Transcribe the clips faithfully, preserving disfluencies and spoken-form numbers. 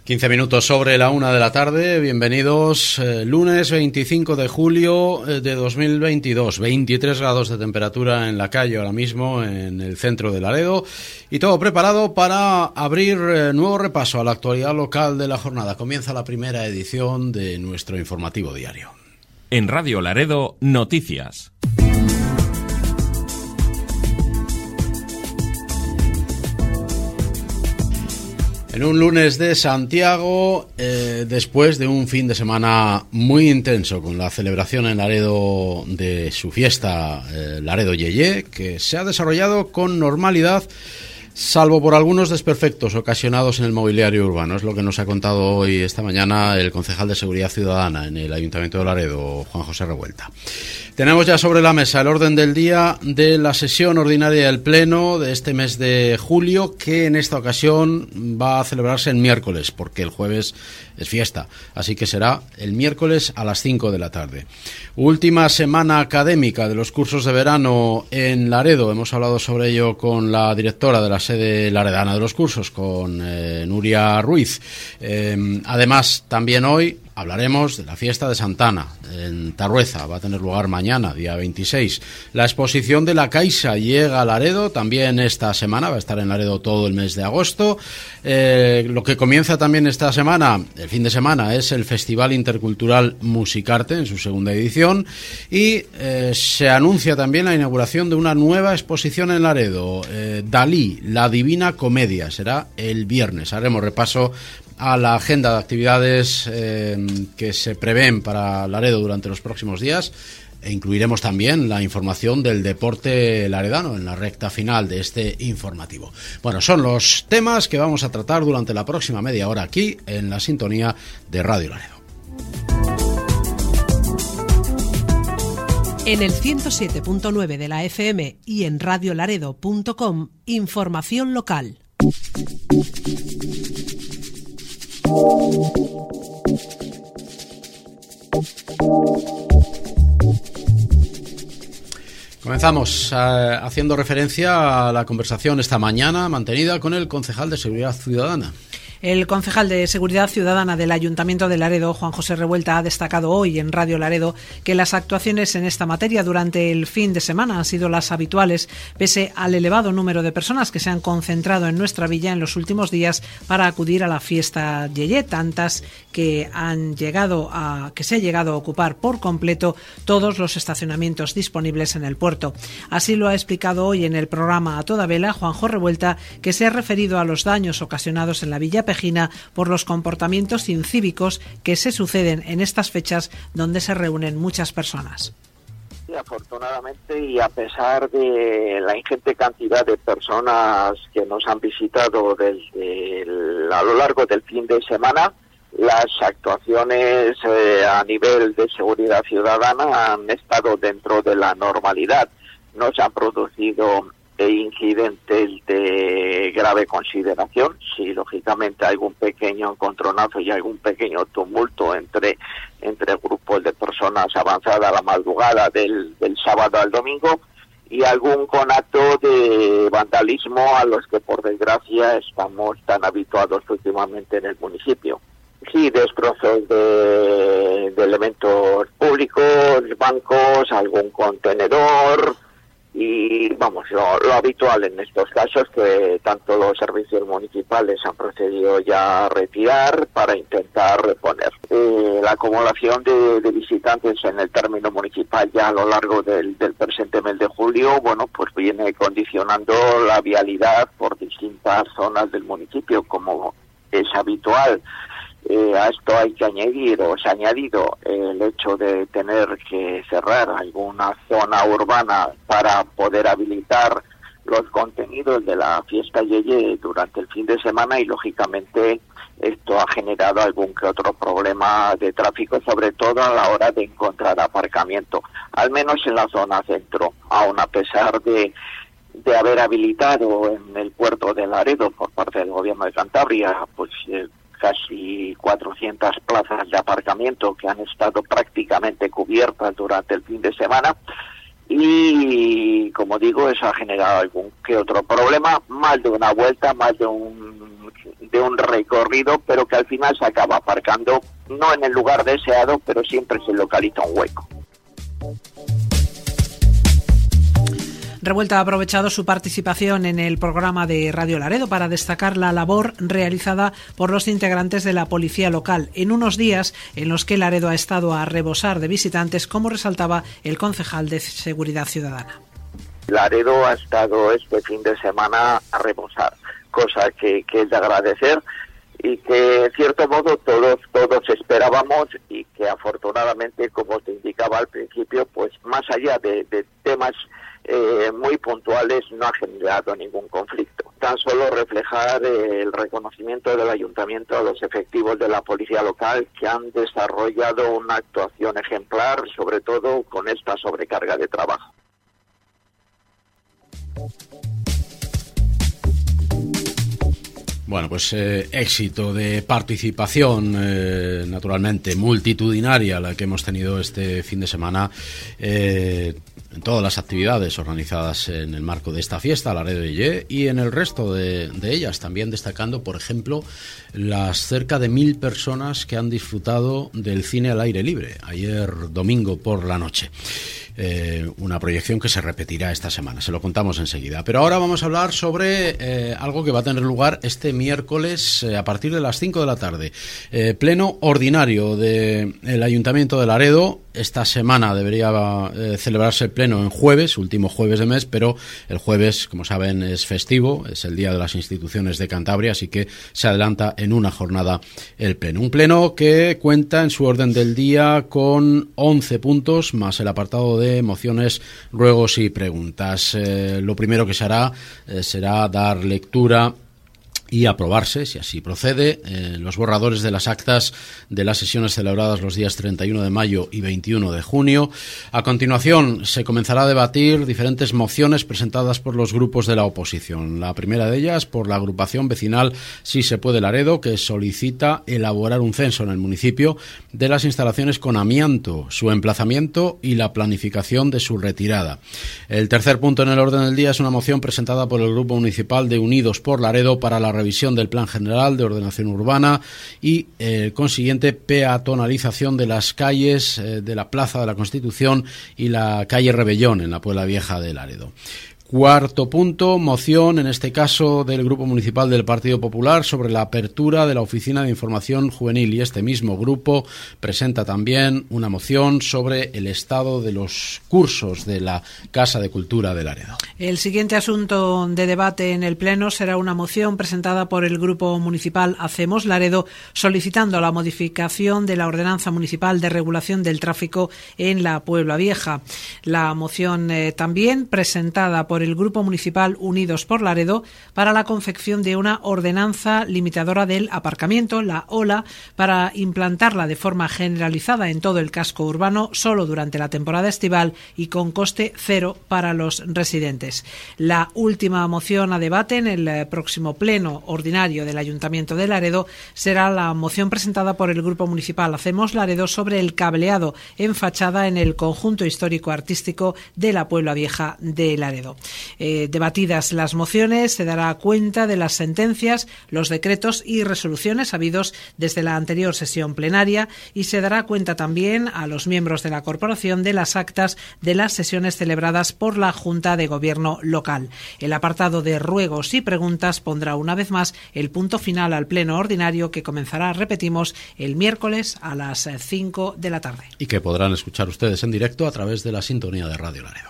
quince minutos sobre la una de la tarde, bienvenidos, eh, lunes veinticinco de julio eh, de dos mil veintidós, veintitrés grados de temperatura en la calle ahora mismo en el centro de Laredo y todo preparado para abrir eh, nuevo repaso a la actualidad local de la jornada. Comienza la primera edición de nuestro informativo diario. En Radio Laredo, noticias. En un lunes de Santiago, eh, después de un fin de semana muy intenso con la celebración en Laredo de su fiesta eh, Laredo Yeye, que se ha desarrollado con normalidad, salvo por algunos desperfectos ocasionados en el mobiliario urbano. Es lo que nos ha contado hoy, esta mañana, el concejal de Seguridad Ciudadana en el Ayuntamiento de Laredo, Juan José Revuelta. Tenemos ya sobre la mesa el orden del día de la sesión ordinaria del Pleno de este mes de julio, que en esta ocasión va a celebrarse el miércoles, porque el jueves es fiesta. Así que será el miércoles a las cinco de la tarde. Última semana académica de los cursos de verano en Laredo. Hemos hablado sobre ello con la directora de la sede laredana de los cursos, con eh, Nuria Ruiz. Eh, además, también hoy hablaremos de la fiesta de Santana en Tarrueza. Va a tener lugar mañana, día veintiséis. La exposición de la Caixa llega a Laredo también esta semana. Va a estar en Laredo todo el mes de agosto. Eh, lo que comienza también esta semana, el fin de semana, es el Festival Intercultural Musicarte en su segunda edición. Y eh, se anuncia también la inauguración de una nueva exposición en Laredo. Eh, Dalí, la Divina Comedia. Será el viernes. Haremos repaso a la agenda de actividades eh, que se prevén para Laredo durante los próximos días, e incluiremos también la información del deporte laredano en la recta final de este informativo. Bueno, son los temas que vamos a tratar durante la próxima media hora aquí en la sintonía de Radio Laredo. En el ciento siete punto nueve de la F M y en radio laredo punto com, información local. Comenzamos eh, haciendo referencia a la conversación esta mañana mantenida con el concejal de Seguridad Ciudadana. El concejal de Seguridad Ciudadana del Ayuntamiento de Laredo, Juan José Revuelta, ha destacado hoy en Radio Laredo que las actuaciones en esta materia durante el fin de semana han sido las habituales, pese al elevado número de personas que se han concentrado en nuestra villa en los últimos días para acudir a la fiesta Yeye, tantas que han llegado a que se ha llegado a ocupar por completo todos los estacionamientos disponibles en el puerto. Así lo ha explicado hoy en el programa A Toda Vela Juanjo Revuelta, que se ha referido a los daños ocasionados en la Villa Pejina por los comportamientos incívicos que se suceden en estas fechas donde se reúnen muchas personas. Sí, afortunadamente, y a pesar de la ingente cantidad de personas que nos han visitado desde el, a lo largo del fin de semana, las actuaciones eh, a nivel de seguridad ciudadana han estado dentro de la normalidad. No se han producido incidentes de grave consideración. Sí, lógicamente hay algún pequeño encontronazo y algún pequeño tumulto entre entre grupos de personas avanzada a la madrugada del, del sábado al domingo, y algún conato de vandalismo a los que por desgracia estamos tan habituados últimamente en el municipio. Sí, destrozos de, de elementos públicos, bancos, algún contenedor. Y vamos, lo, lo habitual en estos casos, que tanto los servicios municipales han procedido ya a retirar para intentar reponer. Eh, la acumulación de, de visitantes en el término municipal ya a lo largo del, del presente mes de julio, bueno, pues viene condicionando la vialidad por distintas zonas del municipio, como es habitual. Eh, a esto hay que añadir, o se ha añadido, el hecho de tener que cerrar alguna zona urbana para poder habilitar los contenidos de la fiesta Yeye durante el fin de semana, y lógicamente esto ha generado algún que otro problema de tráfico, sobre todo a la hora de encontrar aparcamiento, al menos en la zona centro, aun a pesar de de haber habilitado en el puerto de Laredo por parte del gobierno de Cantabria, pues eh, casi cuatrocientas plazas de aparcamiento que han estado prácticamente cubiertas durante el fin de semana, y como digo, eso ha generado algún que otro problema, más de una vuelta, más de un de un recorrido, pero que al final se acaba aparcando, no en el lugar deseado, pero siempre se localiza un hueco. Revuelta ha aprovechado su participación en el programa de Radio Laredo para destacar la labor realizada por los integrantes de la policía local en unos días en los que Laredo ha estado a rebosar de visitantes, como resaltaba el concejal de Seguridad Ciudadana. Laredo ha estado este fin de semana a rebosar, cosa que, que es de agradecer y que, en cierto modo, todos todos esperábamos y que, afortunadamente, como te indicaba al principio, pues más allá de, de temas eh, muy puntuales, no ha generado ningún conflicto. Tan solo reflejar eh, el reconocimiento del ayuntamiento a los efectivos de la policía local, que han desarrollado una actuación ejemplar, sobre todo con esta sobrecarga de trabajo. Bueno, pues eh, éxito de participación, eh, naturalmente multitudinaria, la que hemos tenido este fin de semana eh, en todas las actividades organizadas en el marco de esta fiesta, Laredo Yeye, y en el resto de, de ellas, también destacando, por ejemplo, las cerca de mil personas que han disfrutado del cine al aire libre, ayer domingo por la noche. Eh, una proyección que se repetirá esta semana, se lo contamos enseguida. Pero ahora vamos a hablar sobre eh, algo que va a tener lugar este miércoles eh, a partir de las cinco de la tarde. Eh, pleno ordinario del Ayuntamiento de Laredo. Esta semana debería eh, celebrarse el pleno en jueves, último jueves de mes, pero el jueves, como saben, es festivo, es el Día de las Instituciones de Cantabria, así que se adelanta en una jornada el pleno. Un pleno que cuenta en su orden del día con once puntos, más el apartado de mociones, ruegos y preguntas. Eh, lo primero que se hará eh, será dar lectura y aprobarse, si así procede, eh, los borradores de las actas de las sesiones celebradas los días treinta y uno de mayo y veintiuno de junio. A continuación, se comenzará a debatir diferentes mociones presentadas por los grupos de la oposición. La primera de ellas, por la agrupación vecinal Sí se puede Laredo, que solicita elaborar un censo en el municipio de las instalaciones con amianto, su emplazamiento y la planificación de su retirada. El tercer punto en el orden del día es una moción presentada por el Grupo Municipal de Unidos por Laredo para la revisión del Plan General de Ordenación Urbana y el eh, consiguiente peatonalización de las calles eh, de la Plaza de la Constitución y la calle Rebellón en la Puebla Vieja de Laredo. Cuarto punto, moción, en este caso del Grupo Municipal del Partido Popular, sobre la apertura de la Oficina de Información Juvenil, y este mismo grupo presenta también una moción sobre el estado de los cursos de la Casa de Cultura de Laredo. El siguiente asunto de debate en el Pleno será una moción presentada por el Grupo Municipal Hacemos Laredo, solicitando la modificación de la Ordenanza Municipal de Regulación del Tráfico en la Puebla Vieja. La moción eh, también presentada por por el Grupo Municipal Unidos por Laredo para la confección de una ordenanza limitadora del aparcamiento, la O L A, para implantarla de forma generalizada en todo el casco urbano solo durante la temporada estival y con coste cero para los residentes. La última moción a debate en el próximo pleno ordinario del Ayuntamiento de Laredo será la moción presentada por el Grupo Municipal Hacemos Laredo sobre el cableado en fachada en el conjunto histórico-artístico de la Puebla Vieja de Laredo. Eh, debatidas las mociones, se dará cuenta de las sentencias, los decretos y resoluciones habidos desde la anterior sesión plenaria, y se dará cuenta también a los miembros de la corporación de las actas de las sesiones celebradas por la Junta de Gobierno local. El apartado de ruegos y preguntas pondrá una vez más el punto final al pleno ordinario, que comenzará, repetimos, el miércoles a las cinco de la tarde. Y que podrán escuchar ustedes en directo a través de la sintonía de Radio Laredo.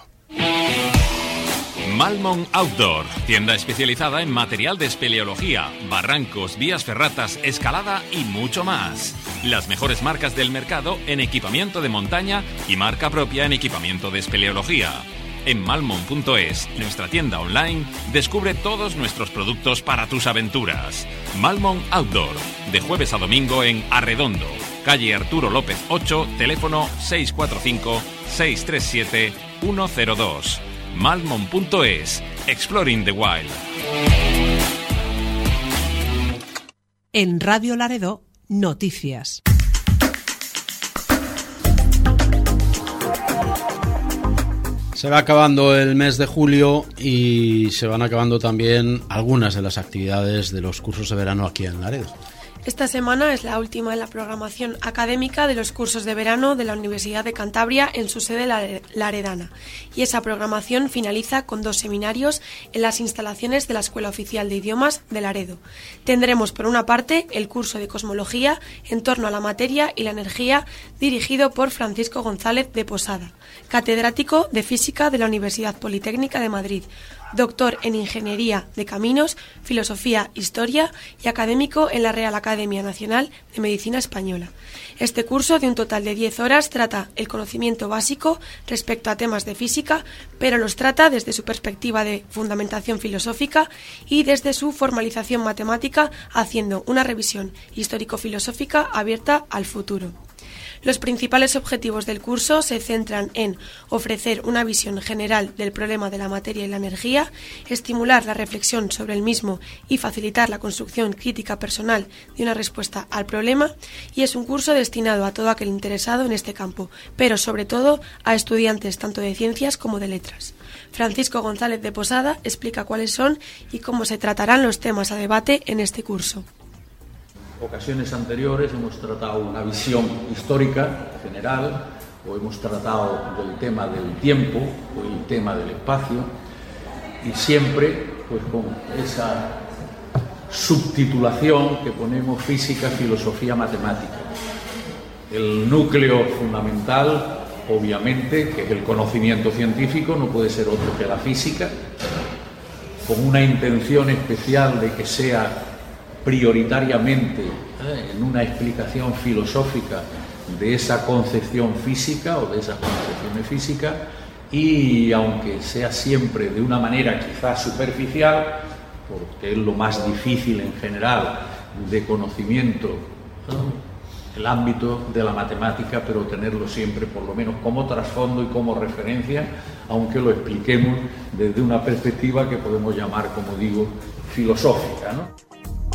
Malmon Outdoor, tienda especializada en material de espeleología, barrancos, vías ferratas, escalada y mucho más. Las mejores marcas del mercado en equipamiento de montaña y marca propia en equipamiento de espeleología. En malmon punto es, nuestra tienda online, descubre todos nuestros productos para tus aventuras. Malmon Outdoor, de jueves a domingo en Arredondo, calle Arturo López ocho, teléfono seis cuatro cinco, seis tres siete, uno cero dos. malmon punto es, Exploring the Wild. En Radio Laredo, noticias. Se va acabando el mes de julio y se van acabando también algunas de las actividades de los cursos de verano aquí en Laredo. Esta semana es la última en la programación académica de los cursos de verano de la Universidad de Cantabria en su sede laredana, y esa programación finaliza con dos seminarios en las instalaciones de la Escuela Oficial de Idiomas de Laredo. Tendremos por una parte el curso de Cosmología en torno a la materia y la energía, dirigido por Francisco González de Posada, catedrático de Física de la Universidad Politécnica de Madrid, doctor en Ingeniería de Caminos, Filosofía, Historia y académico en la Real Academia Nacional de Medicina Española. Este curso, de un total de diez horas, trata el conocimiento básico respecto a temas de física, pero los trata desde su perspectiva de fundamentación filosófica y desde su formalización matemática, haciendo una revisión histórico-filosófica abierta al futuro. Los principales objetivos del curso se centran en ofrecer una visión general del problema de la materia y la energía, estimular la reflexión sobre el mismo y facilitar la construcción crítica personal de una respuesta al problema, y es un curso destinado a todo aquel interesado en este campo, pero sobre todo a estudiantes tanto de ciencias como de letras. Francisco González de Posada explica cuáles son y cómo se tratarán los temas a debate en este curso. Ocasiones anteriores hemos tratado una visión histórica general, o hemos tratado del tema del tiempo o el tema del espacio, y siempre pues con esa subtitulación que ponemos: física, filosofía, matemática. El núcleo fundamental, obviamente, que es el conocimiento científico, no puede ser otro que la física, con una intención especial de que sea prioritariamente eh, en una explicación filosófica de esa concepción física o de esas concepciones físicas, y aunque sea siempre de una manera quizás superficial, porque es lo más difícil en general de conocimiento, ¿no?, el ámbito de la matemática, pero tenerlo siempre por lo menos como trasfondo y como referencia, aunque lo expliquemos desde una perspectiva que podemos llamar, como digo, filosófica, ¿no?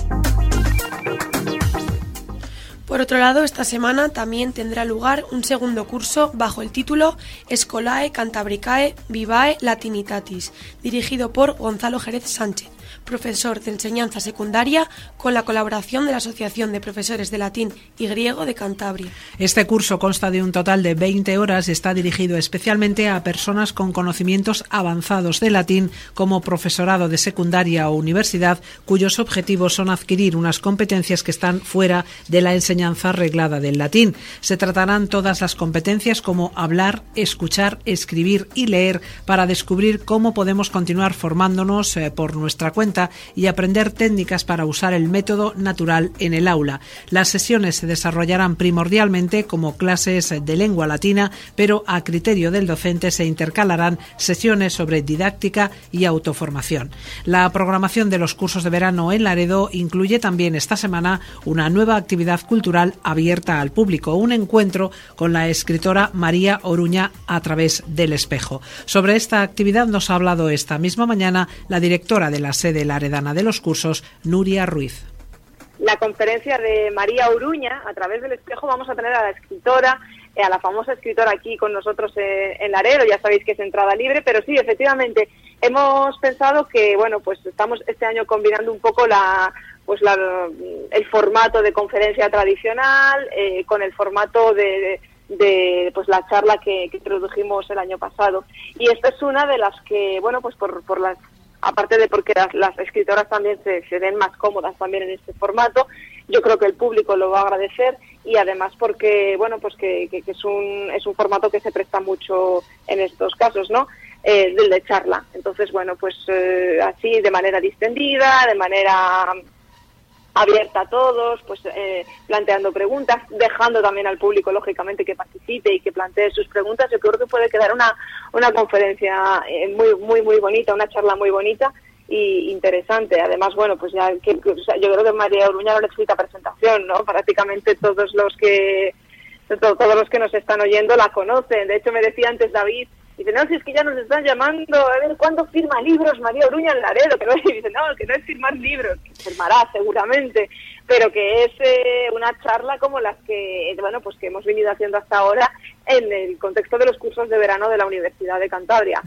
Por otro lado, esta semana también tendrá lugar un segundo curso bajo el título Scholae Cantabricae Vivae Latinitatis, dirigido por Gonzalo Jerez Sánchez, profesor de enseñanza secundaria, con la colaboración de la Asociación de Profesores de Latín y Griego de Cantabria. Este curso consta de un total de veinte horas y está dirigido especialmente a personas con conocimientos avanzados de latín, como profesorado de secundaria o universidad, cuyos objetivos son adquirir unas competencias que están fuera de la enseñanza reglada del latín. Se tratarán todas las competencias, como hablar, escuchar, escribir y leer, para descubrir cómo podemos continuar formándonos eh, por nuestra cuenta y aprender técnicas para usar el método natural en el aula. Las sesiones se desarrollarán primordialmente como clases de lengua latina, pero a criterio del docente se intercalarán sesiones sobre didáctica y autoformación. La programación de los cursos de verano en Laredo incluye también esta semana una nueva actividad cultural abierta al público, un encuentro con la escritora María Oruña a través del espejo. Sobre esta actividad nos ha hablado esta misma mañana la directora de la sede laredana de los cursos, Nuria Ruiz. La conferencia de María Oruña, a través del espejo, vamos a tener a la escritora, a la famosa escritora aquí con nosotros en Laredo. Ya sabéis que es entrada libre, pero sí, efectivamente, hemos pensado que, bueno, pues estamos este año combinando un poco la pues la, el formato de conferencia tradicional eh, con el formato de, de, de pues la charla que, que introdujimos el año pasado. Y esta es una de las que, bueno, pues por, por las aparte de porque las, las escritoras también se, se den más cómodas también en este formato, yo creo que el público lo va a agradecer, y además porque, bueno, pues que, que, que es un es un formato que se presta mucho en estos casos, ¿no? Eh, del de charla. Entonces, bueno, pues eh, así de manera distendida, de manera abierta a todos, pues eh, planteando preguntas, dejando también al público, lógicamente, que participe y que plantee sus preguntas. Yo creo que puede quedar una una conferencia eh, muy muy muy bonita, una charla muy bonita y interesante. Además, bueno, pues ya que, que, o sea, yo creo que María Oruña no necesita presentación, ¿no? Prácticamente todos los que todos los que nos están oyendo la conocen. De hecho, me decía antes David, dice, no, si es que ya nos están llamando, a ver, ¿cuándo firma libros María Oruña en Laredo? Que no, y dice, no, que no es firmar libros, que firmará seguramente, pero que es eh, una charla como las que, bueno, pues que hemos venido haciendo hasta ahora, en el contexto de los cursos de verano de la Universidad de Cantabria.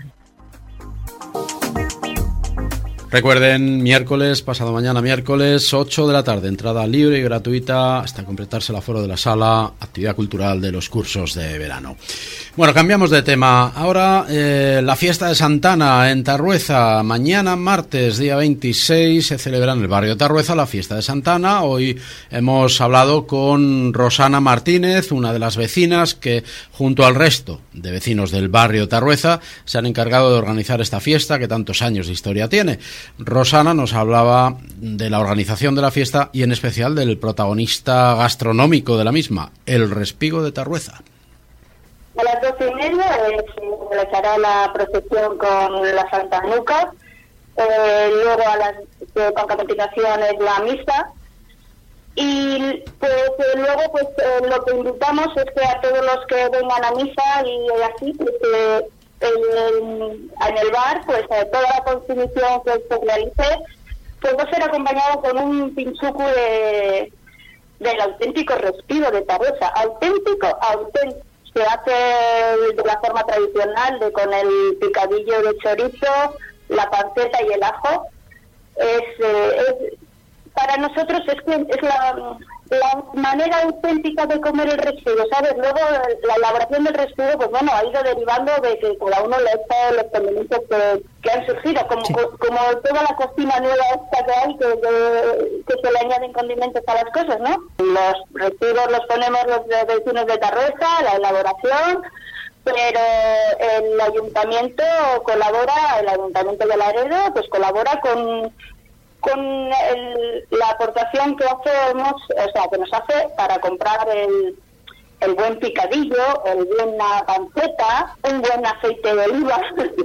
Recuerden, miércoles, pasado mañana miércoles, ocho de la tarde, entrada libre y gratuita hasta completarse el aforo de la sala, actividad cultural de los cursos de verano. Bueno, cambiamos de tema. Ahora, eh, la fiesta de Santana en Tarrueza. Mañana, martes, día veintiséis, se celebra en el barrio de Tarrueza la fiesta de Santana. Hoy hemos hablado con Rosana Martínez, una de las vecinas que, junto al resto de vecinos del barrio de Tarrueza, se han encargado de organizar esta fiesta que tantos años de historia tiene. Rosana nos hablaba de la organización de la fiesta y en especial del protagonista gastronómico de la misma, el Respigo de Tarrueza. A las doce y media eh, se realizará la procesión con la Santa Nuca, eh, luego a las eh, con continuación es la misa y pues eh, luego pues eh, lo que invitamos es que a todos los que vengan a misa y eh, así pues eh, En, en el bar, pues eh, toda la consumición que se realice, pues va a ser acompañado con un pinchuco de, del auténtico Respigo de Tarrueza. Auténtico, auténtico. Se hace de la forma tradicional, de con el picadillo de chorizo, la panceta y el ajo. Es, eh, es para nosotros es que es la, la manera auténtica de comer el respigo, ¿sabes? Luego la elaboración del respigo, pues bueno, ha ido derivando de que cada uno le echa los condimentos que, que han surgido, como, sí. como toda la cocina nueva esta que hay, que, de, que se le añaden condimentos a las cosas, ¿no? Los respigos los ponemos los vecinos de Tarrueza, la elaboración, pero el ayuntamiento colabora, el ayuntamiento de Laredo, pues colabora con con el, la aportación que hacemos, o sea, que nos hace para comprar el, el buen picadillo, el buena panceta, un buen aceite de oliva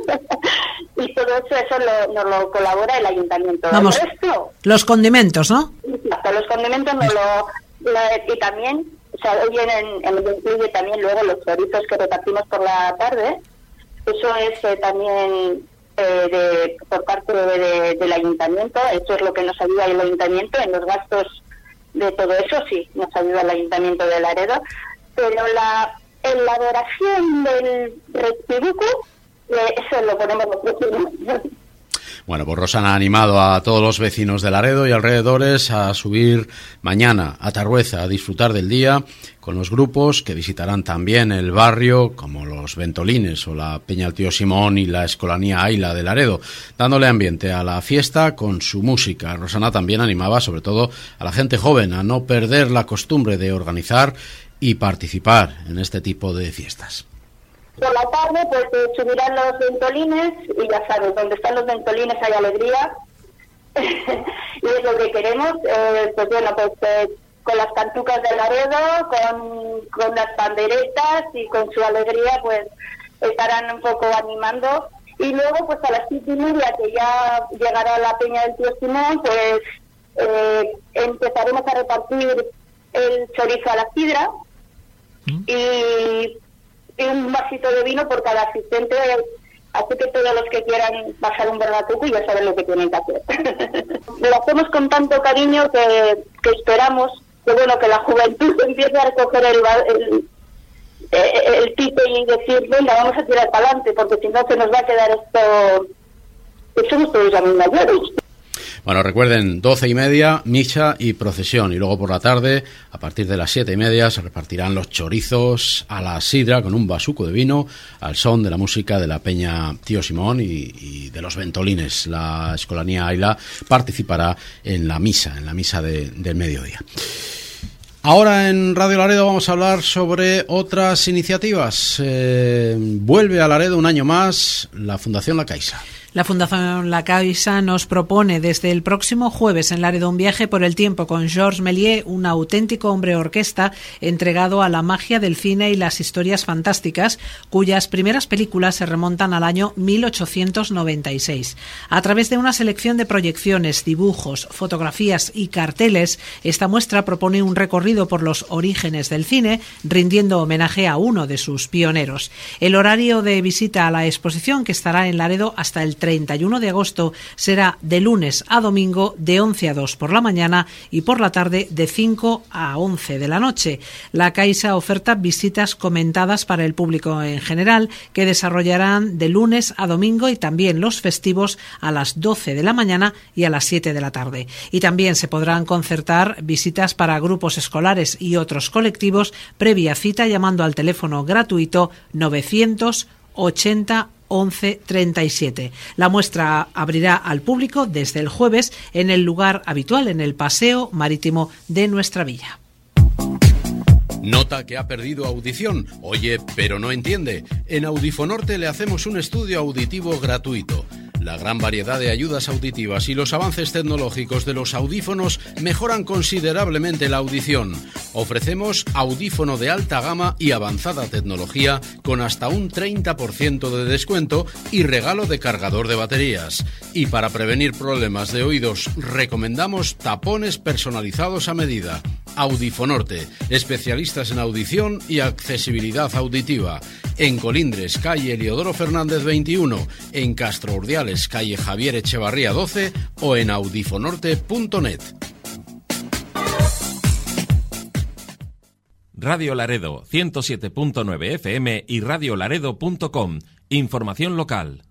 y todo eso, eso lo, nos lo colabora el ayuntamiento. Vamos, el resto, los condimentos, ¿no? Hasta los condimentos nos lo, lo y también, o sea, hoy en, en el incluye también luego los chorizos que repartimos por la tarde. Eso es eh, también De, por parte de, de, del ayuntamiento. Eso es lo que nos ayuda el ayuntamiento en los gastos de todo eso, sí, nos ayuda el ayuntamiento de Laredo, pero la elaboración del respibuco, eh, eso lo ponemos nosotros. Bueno, pues Rosana ha animado a todos los vecinos de Laredo y alrededores a subir mañana a Tarrueza a disfrutar del día con los grupos que visitarán también el barrio, como los Ventolines o la Peña del Tío Simón y la Escolanía Aila de Laredo, dándole ambiente a la fiesta con su música. Rosana también animaba sobre todo a la gente joven a no perder la costumbre de organizar y participar en este tipo de fiestas. Por la tarde pues eh, subirán los ventolines y ya sabes, donde están los ventolines hay alegría y es lo que queremos, eh, pues bueno, pues eh, con las cantucas de Laredo, con, con las panderetas y con su alegría pues estarán un poco animando y luego pues a las siete y media que ya llegará la Peña del Tío Simón pues eh, empezaremos a repartir el chorizo a la sidra ¿Mm? y un vasito de vino por cada asistente, así que todos los que quieran pasar un barbatuco ya saben lo que tienen que hacer. Lo hacemos con tanto cariño que, que esperamos que bueno que la juventud empiece a recoger el, el, el, el tite y decir, venga, vamos a tirar para adelante, porque si no se nos va a quedar esto, que somos todos ya muy mayores. Bueno, recuerden, doce y media, misa y procesión. Y luego por la tarde, a partir de las siete y media, se repartirán los chorizos a la sidra con un basuco de vino al son de la música de la Peña Tío Simón y, y de los Ventolines. La Escolanía Aila participará en la misa, en la misa de, del mediodía. Ahora en Radio Laredo vamos a hablar sobre otras iniciativas. Eh, vuelve a Laredo un año más la Fundación La Caixa. La Fundación La Caixa nos propone desde el próximo jueves en Laredo un viaje por el tiempo con Georges Méliès, un auténtico hombre orquesta entregado a la magia del cine y las historias fantásticas, cuyas primeras películas se remontan al año mil ochocientos noventa y seis. A través de una selección de proyecciones, dibujos, fotografías y carteles, esta muestra propone un recorrido por los orígenes del cine, rindiendo homenaje a uno de sus pioneros. El horario de visita a la exposición, que estará en Laredo hasta el treinta y uno de agosto será de lunes a domingo de once a dos por la mañana y por la tarde de cinco a once de la noche. La Caixa oferta visitas comentadas para el público en general que desarrollarán de lunes a domingo y también los festivos a las doce de la mañana y a las siete de la tarde. Y también se podrán concertar visitas para grupos escolares y otros colectivos previa cita llamando al teléfono gratuito novecientos ochenta once treinta y siete. La muestra abrirá al público desde el jueves en el lugar habitual, en el Paseo Marítimo de nuestra villa. ¿Nota que ha perdido audición? Oye, pero no entiende. En Audifonorte le hacemos un estudio auditivo gratuito. La gran variedad de ayudas auditivas y los avances tecnológicos de los audífonos mejoran considerablemente la audición. Ofrecemos audífono de alta gama y avanzada tecnología con hasta un treinta por ciento de descuento y regalo de cargador de baterías. Y para prevenir problemas de oídos, recomendamos tapones personalizados a medida. Audifonorte, especialistas en audición y accesibilidad auditiva. En Colindres, calle Eliodoro Fernández veintiuno, en Castro Urdiales, calle Javier Echevarría doce o en audifonorte punto net. Radio Laredo ciento siete punto nueve F M y radio laredo punto com. Información local.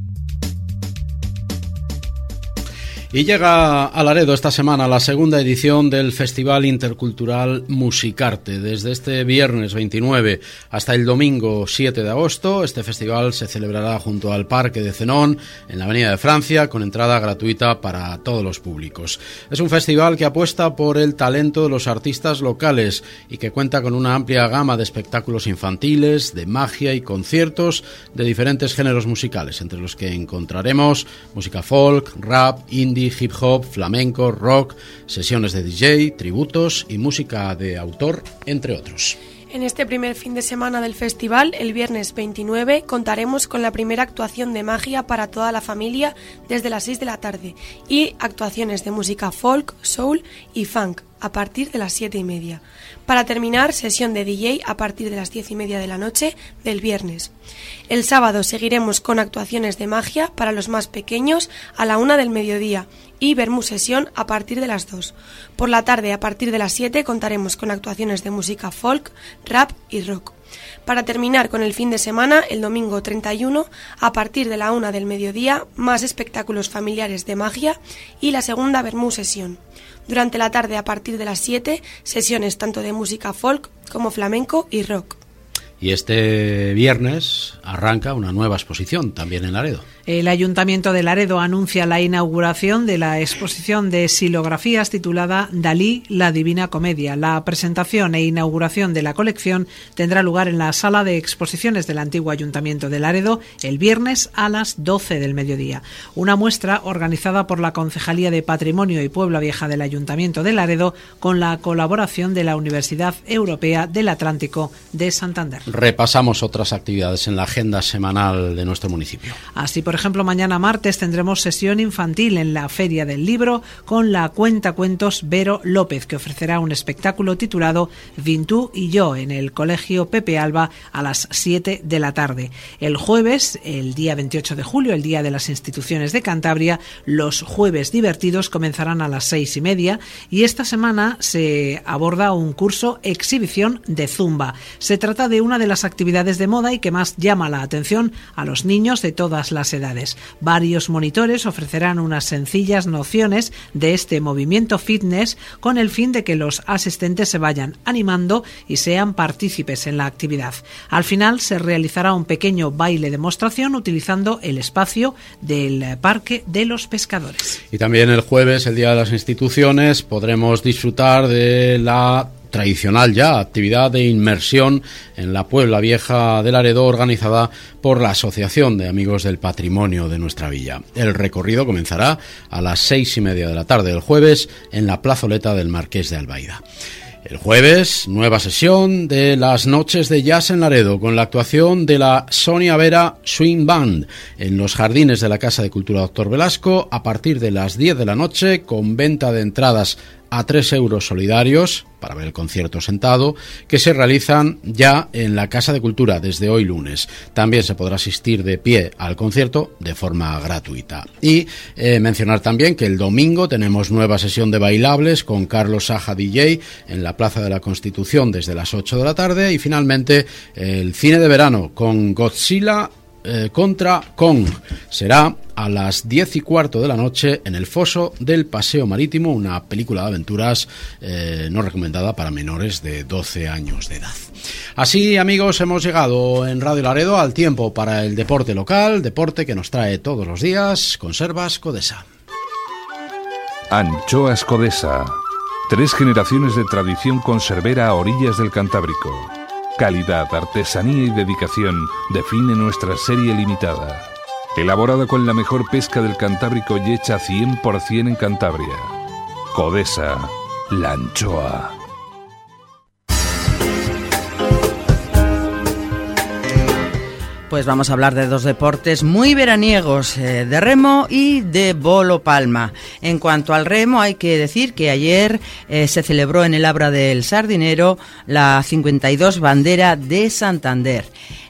Y llega a Laredo esta semana la segunda edición del Festival Intercultural Musicarte. Desde este viernes veintinueve hasta el domingo siete de agosto, este festival se celebrará junto al Parque de Zenón, en la Avenida de Francia, con entrada gratuita para todos los públicos. Es un festival que apuesta por el talento de los artistas locales y que cuenta con una amplia gama de espectáculos infantiles, de magia y conciertos de diferentes géneros musicales, entre los que encontraremos música folk, rap, indie, hip hop, flamenco, rock, sesiones de D J, tributos y música de autor, entre otros. En este primer fin de semana del festival, el viernes veintinueve, contaremos con la primera actuación de magia para toda la familia desde las seis de la tarde y actuaciones de música folk, soul y funk a partir de las siete y media. Para terminar, sesión de D J a partir de las diez y media de la noche del viernes. El sábado seguiremos con actuaciones de magia para los más pequeños a la una del mediodía y vermú sesión a partir de las dos. Por la tarde, a partir de las siete, contaremos con actuaciones de música folk, rap y rock. Para terminar con el fin de semana, el domingo treinta y uno, a partir de la una del mediodía, más espectáculos familiares de magia y la segunda vermú sesión. Durante la tarde, a partir de las siete, sesiones tanto de música folk como flamenco y rock. Y este viernes arranca una nueva exposición también en Laredo. El Ayuntamiento de Laredo anuncia la inauguración de la exposición de xilografías titulada Dalí, la Divina Comedia. La presentación e inauguración de la colección tendrá lugar en la sala de exposiciones del antiguo Ayuntamiento de Laredo el viernes a las doce del mediodía. Una muestra organizada por la Concejalía de Patrimonio y Puebla Vieja del Ayuntamiento de Laredo con la colaboración de la Universidad Europea del Atlántico de Santander. Repasamos otras actividades en la agenda semanal de nuestro municipio. Así, por ejemplo, mañana martes tendremos sesión infantil en la Feria del Libro con la cuentacuentos Vero López, que ofrecerá un espectáculo titulado Vintú y yo en el Colegio Pepe Alba a las siete de la tarde. El jueves, el día veintiocho de julio, el Día de las Instituciones de Cantabria, los jueves divertidos comenzarán a las seis y media y esta semana se aborda un curso exhibición de zumba. Se trata de una de las actividades de moda y que más llama la atención a los niños de todas las edades. Varios monitores ofrecerán unas sencillas nociones de este movimiento fitness con el fin de que los asistentes se vayan animando y sean partícipes en la actividad. Al final se realizará un pequeño baile demostración utilizando el espacio del Parque de los Pescadores. Y también el jueves, el Día de las Instituciones, podremos disfrutar de la tradicional ya actividad de inmersión en la Puebla Vieja de Laredo organizada por la Asociación de Amigos del Patrimonio de nuestra villa. El recorrido comenzará a las seis y media de la tarde del jueves en la plazoleta del Marqués de Albaida. El jueves, nueva sesión de las noches de jazz en Laredo con la actuación de la Sonia Vera Swing Band en los jardines de la Casa de Cultura Doctor Velasco a partir de las diez de la noche con venta de entradas a tres euros solidarios para ver el concierto sentado, que se realizan ya en la Casa de Cultura desde hoy lunes. También se podrá asistir de pie al concierto de forma gratuita. Y eh, mencionar también que el domingo tenemos nueva sesión de bailables con Carlos Saja D J en la Plaza de la Constitución desde las ocho de la tarde, y finalmente el cine de verano con Godzilla eh, contra Kong. Será a las diez y cuarto de la noche en el Foso del Paseo Marítimo, una película de aventuras eh, no recomendada para menores de doce años de edad. Así, amigos, hemos llegado en Radio Laredo al tiempo para el deporte local, deporte que nos trae todos los días Conservas Codesa. Anchoas Codesa. Tres generaciones de tradición conservera a orillas del Cantábrico. Calidad, artesanía y dedicación define nuestra serie limitada. Elaborada con la mejor pesca del Cantábrico y hecha cien por ciento en Cantabria. Codesa, la anchoa. Pues vamos a hablar de dos deportes muy veraniegos, eh, de remo y de bolo palma. En cuanto al remo, hay que decir que ayer eh, se celebró en el Abra del Sardinero la cincuenta y dos bandera de Santander.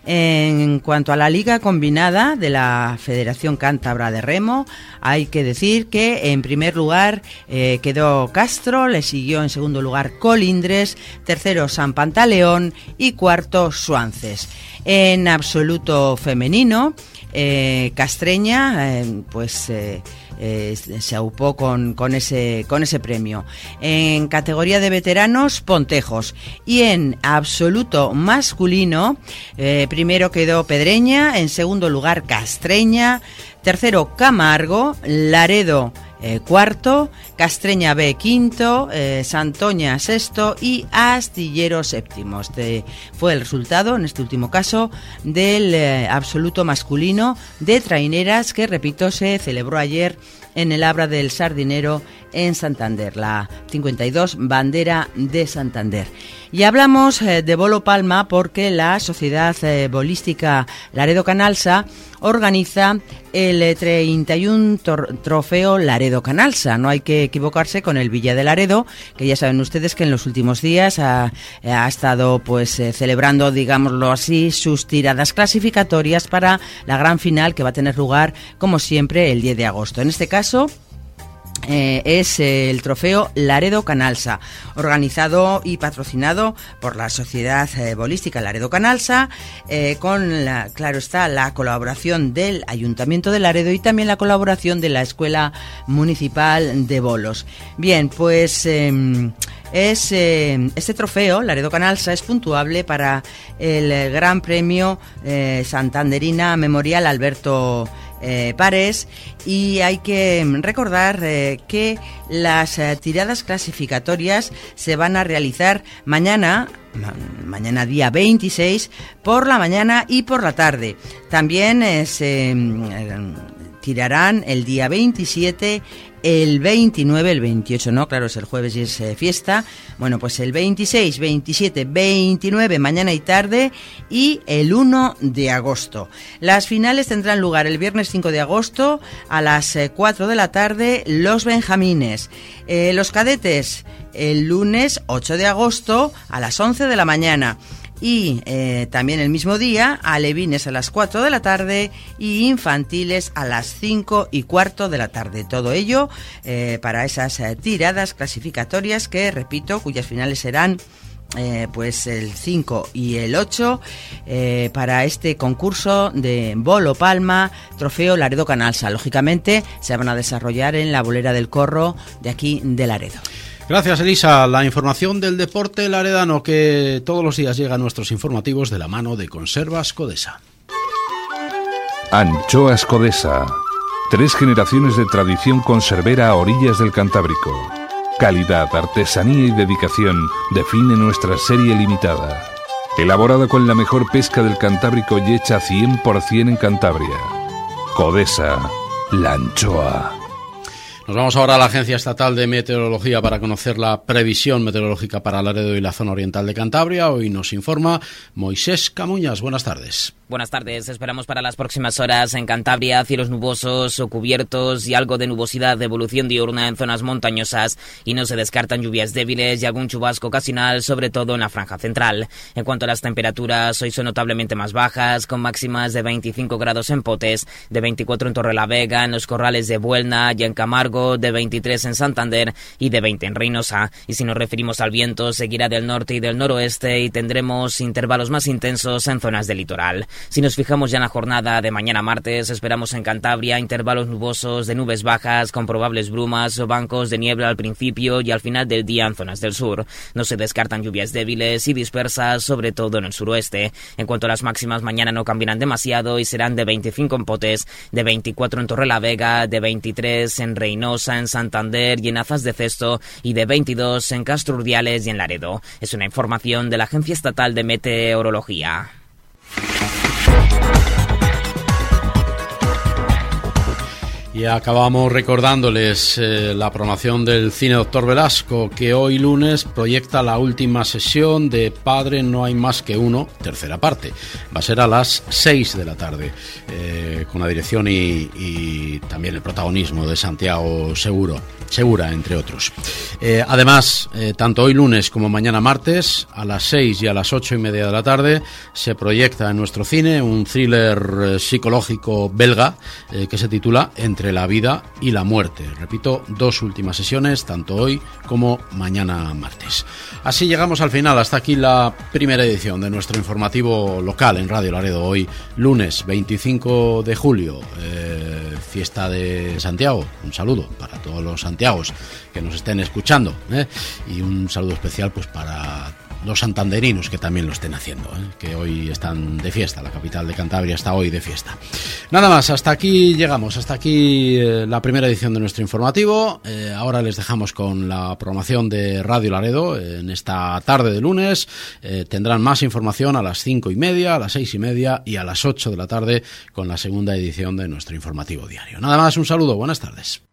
En cuanto a la liga combinada de la Federación Cántabra de Remo, hay que decir que en primer lugar eh, quedó Castro, le siguió en segundo lugar Colindres, tercero San Pantaleón y cuarto Suances. En absoluto femenino, eh, Castreña, eh, pues eh, eh, se aupó con, con, ese, con ese premio. En categoría de veteranos, Pontejos. Y en absoluto masculino, eh, primero quedó Pedreña, en segundo lugar Castreña, tercero Camargo, Laredo Eh, cuarto, Castreña B quinto, eh, Santoña sexto y Astillero séptimo. Este fue el resultado, en este último caso, del eh, absoluto masculino de traineras que, repito, se celebró ayer en el Abra del Sardinero en Santander, la cincuenta y dos bandera de Santander. Y hablamos eh, de bolo palma porque la Sociedad eh, Bolística Laredo Canalsa organiza el treinta y uno tor- trofeo Laredo Canalsa. No hay que equivocarse con el Villa de Laredo, que ya saben ustedes que en los últimos días ha, ha estado pues eh, celebrando, digámoslo así, sus tiradas clasificatorias para la gran final que va a tener lugar, como siempre, el diez de agosto. En este caso, Eh, es eh, el trofeo Laredo Canalsa, organizado y patrocinado por la Sociedad eh, Bolística Laredo Canalsa, eh, con, la, claro está, la colaboración del Ayuntamiento de Laredo y también la colaboración de la Escuela Municipal de Bolos. Bien, pues eh, es eh, este trofeo Laredo Canalsa es puntuable para el Gran Premio eh, Santanderina Memorial Alberto Eh, Pares, y hay que recordar eh, que las eh, tiradas clasificatorias se van a realizar mañana, ma- mañana día veintiséis, por la mañana y por la tarde. También eh, se eh, tirarán el día veintisiete, el veintinueve, el veintiocho no, claro, es el jueves y es eh, fiesta. Bueno, pues el veintiséis, veintisiete, veintinueve, mañana y tarde, y el uno de agosto. Las finales tendrán lugar el viernes cinco de agosto a las eh, cuatro de la tarde, los benjamines. Eh, los cadetes el lunes ocho de agosto a las once de la mañana. Y eh, también el mismo día, alevines a las cuatro de la tarde y infantiles a las cinco y cuarto de la tarde. Todo ello eh, para esas eh, tiradas clasificatorias que, repito, cuyas finales serán eh, pues el cinco y el ocho eh, para este concurso de bolo palma, trofeo Laredo Canalsa. Lógicamente se van a desarrollar en la bolera del Corro de aquí de Laredo. Gracias, Elisa. La información del deporte laredano que todos los días llega a nuestros informativos de la mano de Conservas Codesa. Anchoas Codesa. Tres generaciones de tradición conservera a orillas del Cantábrico. Calidad, artesanía y dedicación define nuestra serie limitada. Elaborada con la mejor pesca del Cantábrico y hecha cien por ciento en Cantabria. Codesa, la anchoa. Nos vamos ahora a la Agencia Estatal de Meteorología para conocer la previsión meteorológica para Laredo y la zona oriental de Cantabria. Hoy nos informa Moisés Camuñas. Buenas tardes. Buenas tardes. Esperamos para las próximas horas en Cantabria cielos nubosos o cubiertos y algo de nubosidad de evolución diurna en zonas montañosas, y no se descartan lluvias débiles y algún chubasco ocasional, sobre todo en la franja central. En cuanto a las temperaturas, hoy son notablemente más bajas, con máximas de veinticinco grados en Potes, de veinticuatro en Torrelavega, en los Corrales de Buelna y en Camargo, de veintitrés en Santander y de veinte en Reynosa. Y si nos referimos al viento, seguirá del norte y del noroeste y tendremos intervalos más intensos en zonas del litoral. Si nos fijamos ya en la jornada de mañana martes, esperamos en Cantabria intervalos nubosos de nubes bajas con probables brumas o bancos de niebla al principio y al final del día en zonas del sur. No se descartan lluvias débiles y dispersas, sobre todo en el suroeste. En cuanto a las máximas, mañana no cambiarán demasiado y serán de veinticinco en Potes, de veinticuatro en Torrelavega, de veintitrés en Reynosa, en Santander y en Azas de Cesto, y de veintidós en Castro Urdiales y en Laredo. Es una información de la Agencia Estatal de Meteorología. Y acabamos recordándoles eh, la programación del Cine Doctor Velasco, que hoy lunes proyecta la última sesión de Padre no hay más que uno, tercera parte. Va a ser a las seis de la tarde, eh, con la dirección y, y también el protagonismo de Santiago Seguro, Segura, entre otros. Eh, además, eh, tanto hoy lunes como mañana martes, a las seis y a las ocho y media de la tarde, se proyecta en nuestro cine un thriller eh, psicológico belga eh, que se titula Entre la vida y la muerte. Repito, dos últimas sesiones, tanto hoy como mañana martes. Así llegamos al final. Hasta aquí la primera edición de nuestro informativo local en Radio Laredo. Hoy, lunes veinticinco de julio, eh, fiesta de Santiago. Un saludo para todos los santiagos que nos estén escuchando, ¿eh? Y un saludo especial pues para los santanderinos que también lo estén haciendo, ¿eh? Que hoy están de fiesta. La capital de Cantabria está hoy de fiesta. Nada más, hasta aquí llegamos, hasta aquí eh, la primera edición de nuestro informativo. Eh, ahora les dejamos con la programación de Radio Laredo eh, en esta tarde de lunes. Eh, tendrán más información a las cinco y media, a las seis y media y a las ocho de la tarde con la segunda edición de nuestro informativo diario. Nada más, un saludo, buenas tardes.